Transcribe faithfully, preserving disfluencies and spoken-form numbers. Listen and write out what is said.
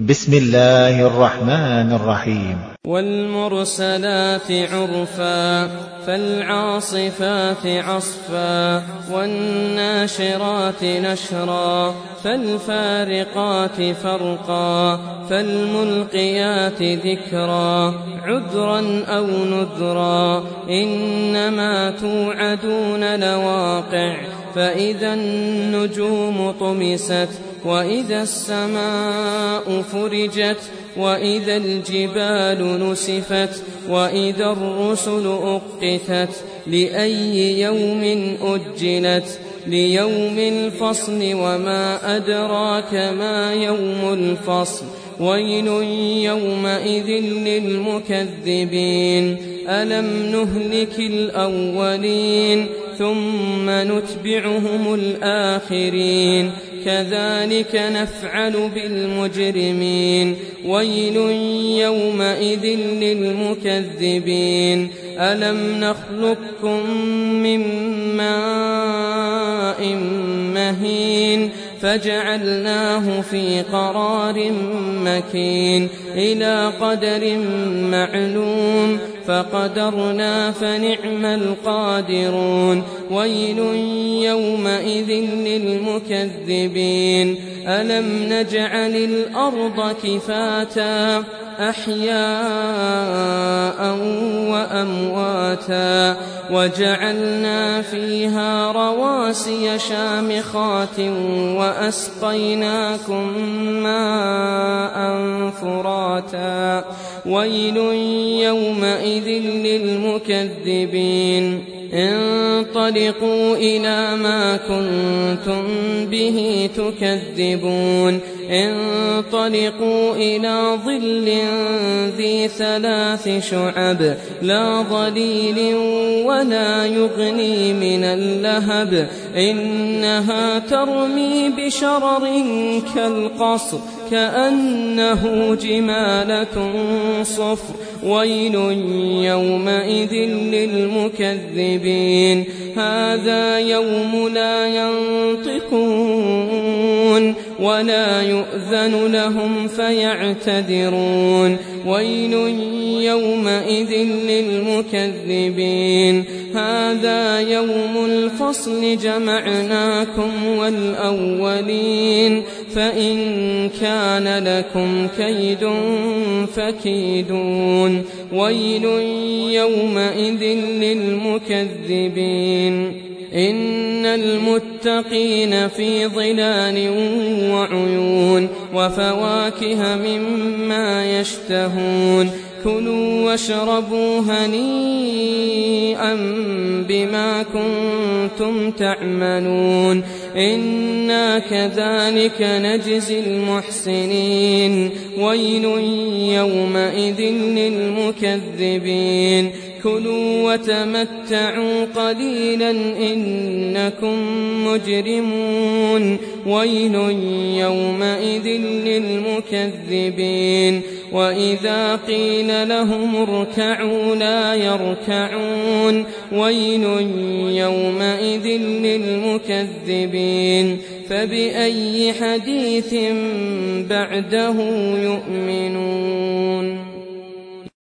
بسم الله الرحمن الرحيم. والمرسلات عرفا فالعاصفات عصفا والناشرات نشرا فالفارقات فرقا فالملقيات ذكرا عذرا أو نذرا إنما توعدون لواقع فإذا النجوم طمست وإذا السماء فرجت وإذا الجبال نسفت وإذا الرسل أقتت لأي يوم أجلت ليوم الفصل وما أدراك ما يوم الفصل ويل يومئذ للمكذبين ألم نهلك الأولين ثم نتبعهم الآخرين كذلك نفعل بالمجرمين ويل يومئذ للمكذبين ألم نخلقكم من ماء مهين فجعلناه في قرار مكين إلى قدر معلوم فقدرنا فنعم القادرون ويل يومئذ للمكذبين ألم نجعل الأرض كفاتا أحياء وأمواتا وجعلنا فيها رواسي شامخات وأسقيناكم ماء فراتا ويل يومئذ للمكذبين انطلقوا إلى ما كنتم به تكذبون انطلقوا إلى ظل ذي ثلاث شعب لا ظليل ولا يغني من اللهب إنها ترمي بشرر كالقصر كأنه جمالة صفر ويل يومئذ للمكذبين هذا يوم لا ينطقون ولا يؤذن لهم فيعتذرون ويل يومئذ للمكذبين هذا يوم الفصل جمعناكم والأولين فإن كان لكم كيد فكيدون ويل يومئذ للمكذبين إن المتقين في ظلال وعيون وفواكه مما يشتهون كلوا واشربوا هنيئا بما كنتم تعملون إنا كذلك نجزي المحسنين ويل يومئذ للمكذبين كلوا وتمتعوا قليلا إنكم مجرمون ويل يومئذ للمكذبين وإذا قيل لهم اركعوا لا يركعون ويل يومئذ للمكذبين فبأي حديث بعده يؤمنون.